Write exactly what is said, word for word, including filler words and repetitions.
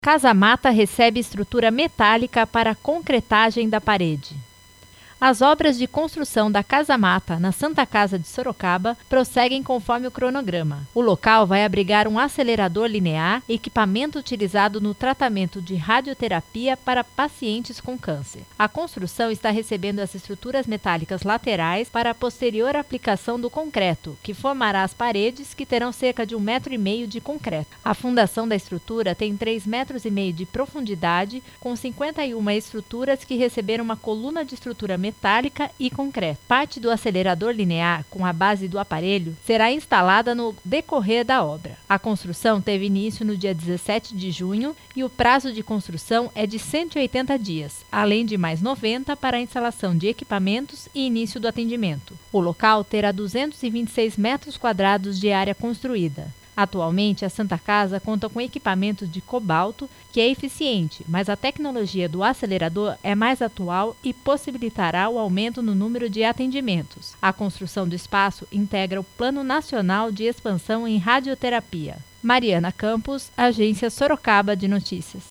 Casa Mata recebe estrutura metálica para concretagem da parede. As obras de construção da Casa Mata, na Santa Casa de Sorocaba, prosseguem conforme o cronograma. O local vai abrigar um acelerador linear, equipamento utilizado no tratamento de radioterapia para pacientes com câncer. A construção está recebendo as estruturas metálicas laterais para a posterior aplicação do concreto, que formará as paredes, que terão cerca de um metro e meio de concreto. A fundação da estrutura tem três metros e meio de profundidade, com cinquenta e uma estruturas que receberam uma coluna de estrutura metálica metálica e concreto. Parte do acelerador linear, com a base do aparelho, será instalada no decorrer da obra. A construção teve início no dia dezessete de junho e o prazo de construção é de cento e oitenta dias, além de mais noventa para a instalação de equipamentos e início do atendimento. O local terá duzentos e vinte e seis metros quadrados de área construída. Atualmente, a Santa Casa conta com equipamento de cobalto, que é eficiente, mas a tecnologia do acelerador é mais atual e possibilitará o aumento no número de atendimentos. A construção do espaço integra o Plano Nacional de Expansão em Radioterapia. Mariana Campos, Agência Sorocaba de Notícias.